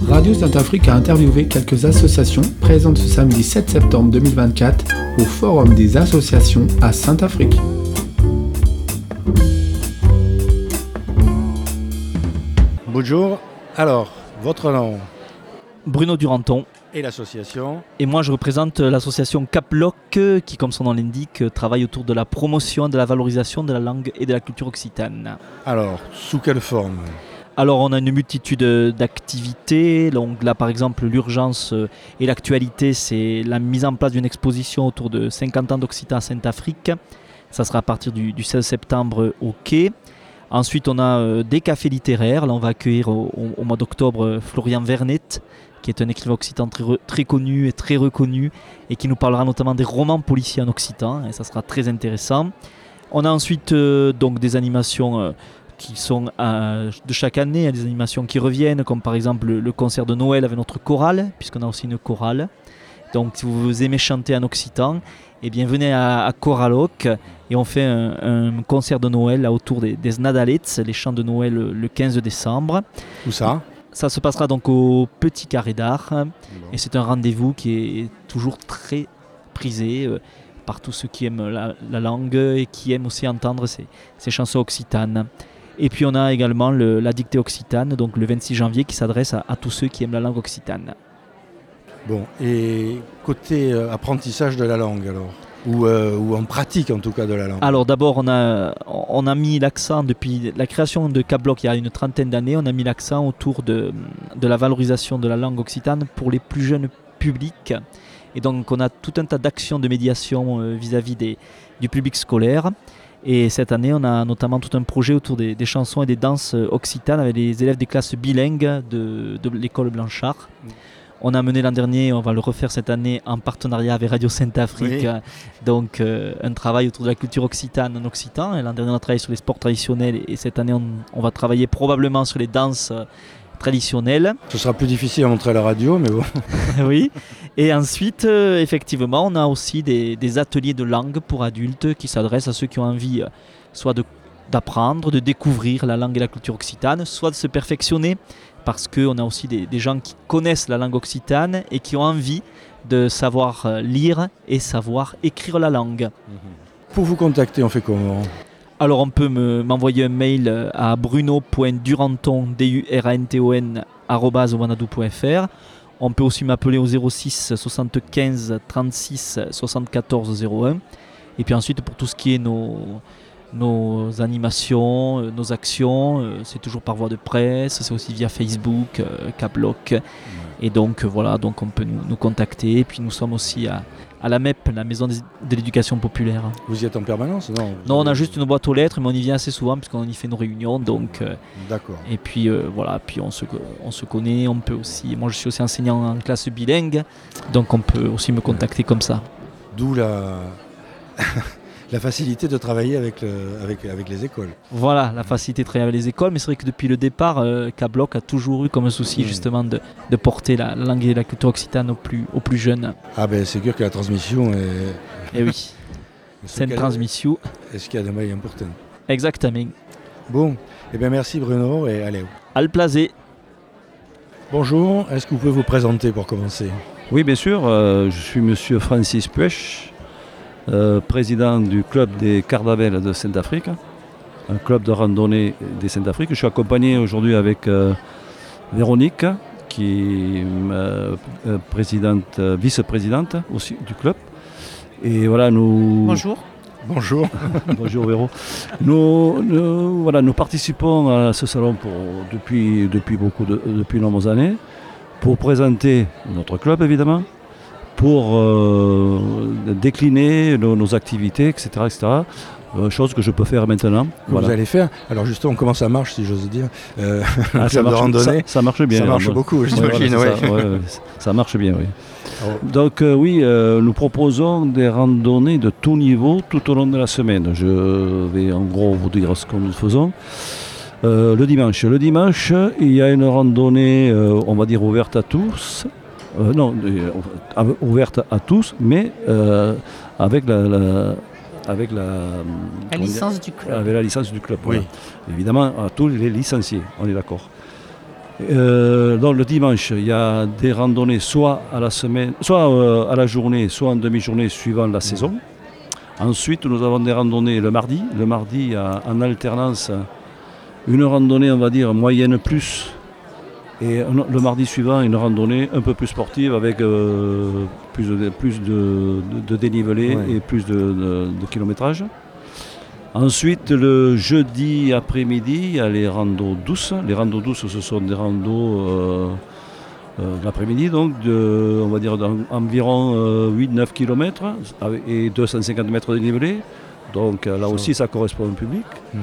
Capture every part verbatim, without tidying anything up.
Radio Sainte-Afrique a interviewé quelques associations présentes ce samedi sept septembre deux mille vingt-quatre au Forum des associations à Sainte-Afrique. Bonjour, alors, votre nom? Bruno Duranton. Et l'association? Et moi je représente l'association Caploc qui, comme son nom l'indique, travaille autour de la promotion, de la valorisation de la langue et de la culture occitane. Alors, sous quelle forme? Alors on a une multitude d'activités. Donc là par exemple l'urgence et l'actualité, c'est la mise en place d'une exposition autour de cinquante ans d'Occitan à Sainte-Afrique. Ça sera à partir du, du seize septembre au Quai. Ensuite on a euh, des cafés littéraires. Là on va accueillir au, au, au mois d'octobre euh, Florian Vernet, qui est un écrivain occitan très, re, très connu et très reconnu et qui nous parlera notamment des romans policiers en occitan, et ça sera très intéressant. On a ensuite euh, donc des animations euh, qui sont euh, de chaque année, des animations qui reviennent, comme par exemple le, le concert de Noël avec notre chorale, puisqu'on a aussi une chorale. Donc si vous aimez chanter en occitan, eh bien venez à, à Coraloc et on fait un, un concert de Noël là, autour des, des Snadalets, les chants de Noël le quinze décembre. Où ça? Ça se passera donc au Petit Carré d'Art, bon. Et c'est un rendez-vous qui est toujours très prisé euh, par tous ceux qui aiment la, la langue et qui aiment aussi entendre ces, ces chansons occitanes. Et puis on a également le, la dictée occitane, donc le vingt-six janvier, qui s'adresse à, à tous ceux qui aiment la langue occitane. Bon, et côté euh, apprentissage de la langue alors, ou, euh, ou en pratique en tout cas de la langue? Alors d'abord on a, on a mis l'accent depuis la création de Caploc il y a une trentaine d'années, on a mis l'accent autour de, de la valorisation de la langue occitane pour les plus jeunes publics. Et donc on a tout un tas d'actions de médiation euh, vis-à-vis des, du public scolaire. Et cette année on a notamment tout un projet autour des, des chansons et des danses occitanes avec les élèves des classes bilingues de, de l'école Blanchard. Mmh. On a mené l'an dernier, on va le refaire cette année en partenariat avec Radio Sainte-Afrique, oui. Donc euh, un travail autour de la culture occitane en occitan. Et l'an dernier on a travaillé sur les sports traditionnels et cette année on, on va travailler probablement sur les danses traditionnelles. Ce sera plus difficile à montrer à la radio, mais bon. Oui. Et ensuite, euh, effectivement, on a aussi des, des ateliers de langue pour adultes qui s'adressent à ceux qui ont envie euh, soit de, d'apprendre, de découvrir la langue et la culture occitane, soit de se perfectionner. Parce qu'on a aussi des, des gens qui connaissent la langue occitane et qui ont envie de savoir lire et savoir écrire la langue. Pour vous contacter, on fait comment? Alors on peut me, m'envoyer un mail à bruno point duranton, D U R A N T O N, arobase wanadoo point f r. On peut aussi m'appeler au zéro six soixante-quinze trente-six soixante-quatorze zéro un. Et puis ensuite pour tout ce qui est nos... nos animations, euh, nos actions, euh, c'est toujours par voie de presse, c'est aussi via Facebook, euh, Caploc. Ouais. Et donc euh, voilà, donc on peut nous, nous contacter. Et puis nous sommes aussi à, à la M E P, la Maison des, de l'éducation populaire. Vous y êtes en permanence? Non, non avez... on a juste une boîte aux lettres, mais on y vient assez souvent puisqu'on y fait nos réunions. Donc, euh, d'accord. Et puis euh, voilà, puis on se, on se connaît, on peut aussi. Moi je suis aussi enseignant en classe bilingue, donc on peut aussi me contacter ouais. comme ça. D'où la... la facilité de travailler avec, le, avec, avec les écoles. Voilà, la facilité de travailler avec les écoles, mais c'est vrai que depuis le départ, euh, Caploc a toujours eu comme un souci mmh. justement de, de porter la, la langue et la culture occitane aux plus, aux plus jeunes. Ah ben c'est sûr que la transmission est... Eh oui, c'est une transmission. Est-ce qu'il y a des moyens importants? Exactement. Bon, eh bien merci Bruno et allez. Al plaisir. Bonjour, est-ce que vous pouvez vous présenter pour commencer? Oui, bien sûr, euh, je suis monsieur Francis Puech. Euh, président du club des Cardavelles de Sainte-Afrique, un club de randonnée des Sainte-Afrique. Je suis accompagné aujourd'hui avec euh, Véronique, qui est euh, présidente, euh, vice-présidente aussi du club. Et voilà, nous. Bonjour. Bonjour. Bonjour Véro. Nous, nous, voilà, nous participons à ce salon pour, depuis, depuis beaucoup de, depuis de nombreuses années pour présenter notre club évidemment, pour euh, décliner nos, nos activités, et cetera, et cetera. Euh, chose que je peux faire maintenant. Que voilà. Vous allez faire. Alors justement, comment ça marche, si j'ose dire euh, ah, ça, marche, ça, ça marche bien. Ça marche beaucoup, j'imagine. Ouais, voilà, ça, ouais, ça marche bien, oui. Oh. Donc euh, oui, euh, nous proposons des randonnées de tout niveau tout au long de la semaine. Je vais en gros vous dire ce que nous faisons. Euh, le dimanche. Le dimanche, il y a une randonnée, euh, on va dire, ouverte à tous. Euh, non, euh, ouverte à tous, mais euh, avec la, la, avec la, la licence dire, du club. Avec la licence du club, oui. Voilà. Évidemment, à tous les licenciés, on est d'accord. Euh, donc le dimanche, il y a des randonnées soit à la semaine, soit euh, à la journée, soit en demi-journée suivant la saison. Ensuite, nous avons des randonnées le mardi. Le mardi, il y a en alternance une randonnée, on va dire, moyenne plus. Et le mardi suivant, une randonnée un peu plus sportive avec euh, plus, de, plus de, de, de dénivelé ouais. et plus de, de, de kilométrage. Ensuite, le jeudi après-midi, il y a les randos douces. Les randos douces, ce sont des randos euh, euh, l'après-midi, donc de, on va dire d'environ euh, huit à neuf kilomètres et deux cent cinquante mètres de dénivelé. Donc là aussi, ça correspond au public. Mmh.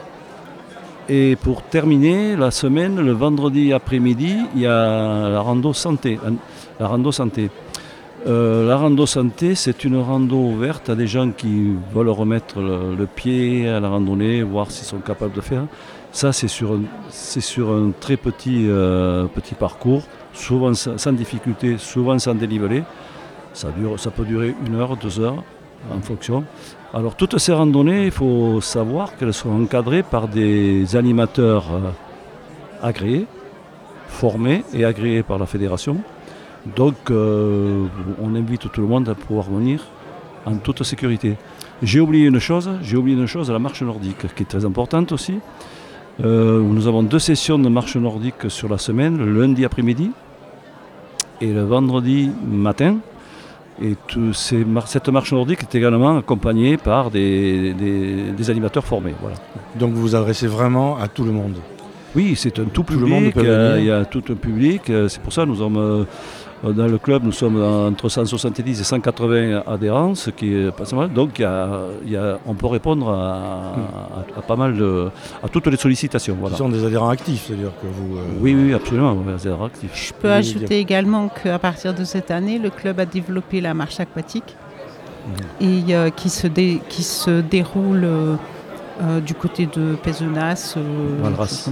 Et pour terminer la semaine, le vendredi après-midi, il y a la rando santé. La rando santé. Euh, la rando santé, c'est une rando ouverte à des gens qui veulent remettre le, le pied à la randonnée, voir s'ils sont capables de faire. Ça, c'est sur un, c'est sur un très petit, euh, petit parcours, souvent sans, sans difficulté, souvent sans dénivelé. Ça, dure, ça peut durer une heure, deux heures, en fonction. Alors, toutes ces randonnées, il faut savoir qu'elles sont encadrées par des animateurs euh, agréés, formés et agréés par la fédération. Donc, euh, on invite tout le monde à pouvoir venir en toute sécurité. J'ai oublié une chose, j'ai oublié une chose, la marche nordique, qui est très importante aussi. Euh, nous avons deux sessions de marche nordique sur la semaine, le lundi après-midi et le vendredi matin. Et tout, ces, cette marche nordique est également accompagnée par des, des, des animateurs formés. Voilà. Donc vous vous adressez vraiment à tout le monde? Oui, c'est un tout, tout public, euh, il y a tout un public, euh, c'est pour ça que nous sommes... Euh, dans le club, nous sommes entre cent soixante-dix et cent quatre-vingts adhérents, ce qui est pas mal. Donc, il y a, il y a, on peut répondre à, à, à pas mal de, à toutes les sollicitations. Voilà. Ce sont des adhérents actifs, c'est-à-dire que vous. Euh... Oui, oui, absolument, des adhérents actifs. Je peux ajouter dire. également qu'à partir de cette année, le club a développé la marche aquatique mmh. et euh, qui, se dé, qui se déroule euh, du côté de Pézenas. Euh, Valras.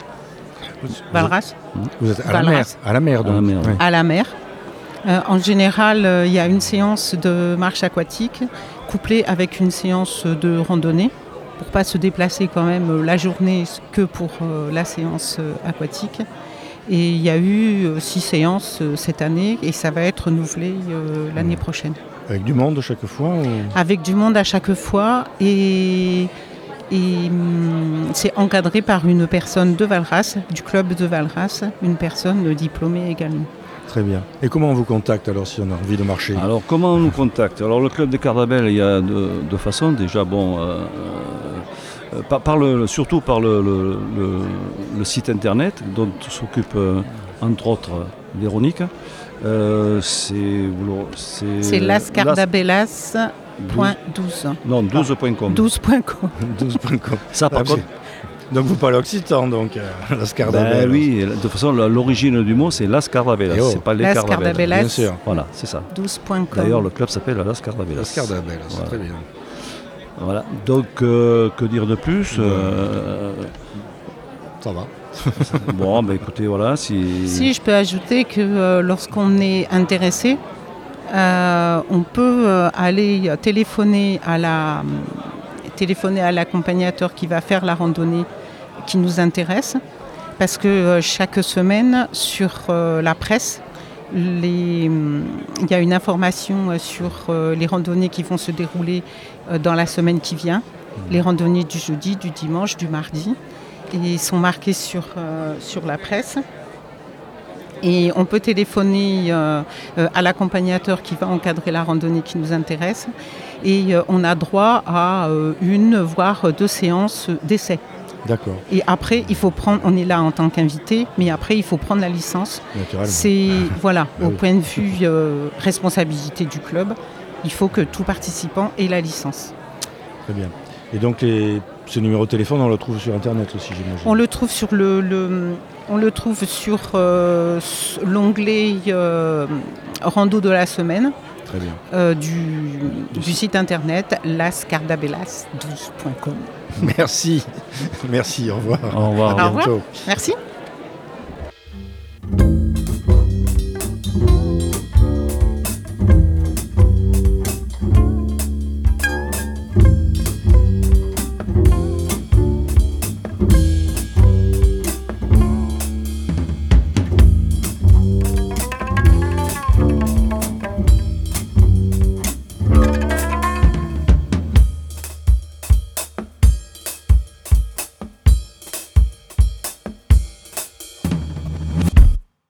Valras. Vous êtes à la mer, à la mer, donc. À la mer. Oui. À la mer. Euh, en général, il euh, y a une séance de marche aquatique couplée avec une séance de randonnée pour ne pas se déplacer quand même la journée que pour euh, la séance euh, aquatique. Et il y a eu euh, six séances euh, cette année et ça va être renouvelé euh, l'année mmh. prochaine. Avec du monde à chaque fois ou... Avec du monde à chaque fois et... Et hum, c'est encadré par une personne de Valras, du club de Valras, une personne diplômée également. Très bien. Et comment on vous contacte alors si on a envie de marcher? Alors comment on nous contacte? Alors le club des Cardabelles, il y a deux, deux façons. Déjà, bon, euh, euh, par, par le, surtout par le, le, le, le site internet dont s'occupe euh, entre autres Véronique. Euh, c'est, c'est, c'est Las Cardabellas. Point douze. Non, douze point com. douze point com. douze point com. Ça, par ah, contre... Donc vous parlez occitan, donc, euh, Las Cardabellas. Ben oui, de toute façon, l'origine du mot, c'est Las Cardabellas. Oh. C'est pas les Las Cardabellas. Cardabellas. Bien sûr. Voilà, c'est ça. douze point com. D'ailleurs, le club s'appelle Las Cardabellas. Las Cardabellas, voilà. Très bien. Voilà. Donc, euh, que dire de plus? euh... Ça va. Bon, ben écoutez, voilà. Si, si je peux ajouter que euh, lorsqu'on est intéressé, Euh, on peut euh, aller téléphoner à la, euh, téléphoner à l'accompagnateur qui va faire la randonnée qui nous intéresse, parce que euh, chaque semaine sur euh, la presse, il euh, y a une information sur euh, les randonnées qui vont se dérouler euh, dans la semaine qui vient, les randonnées du jeudi, du dimanche, du mardi, et ils sont marqués sur, euh, sur la presse. Et on peut téléphoner euh, euh, à l'accompagnateur qui va encadrer la randonnée qui nous intéresse. Et euh, on a droit à euh, une, voire deux séances d'essai. D'accord. Et après, il faut prendre, on est là en tant qu'invité, mais après, il faut prendre la licence. Naturellement. C'est, voilà, ah, au oui. point de vue euh, responsabilité du club, il faut que tout participant ait la licence. Très bien. Et donc, les, ce numéro de téléphone, on le trouve sur Internet aussi, j'imagine? On le trouve sur le... le On le trouve sur euh, l'onglet euh, Rando de la semaine. Très bien. Euh, du, du site internet las cardabellas douze point com. Merci. Merci, au revoir. Au revoir. Au revoir. Merci.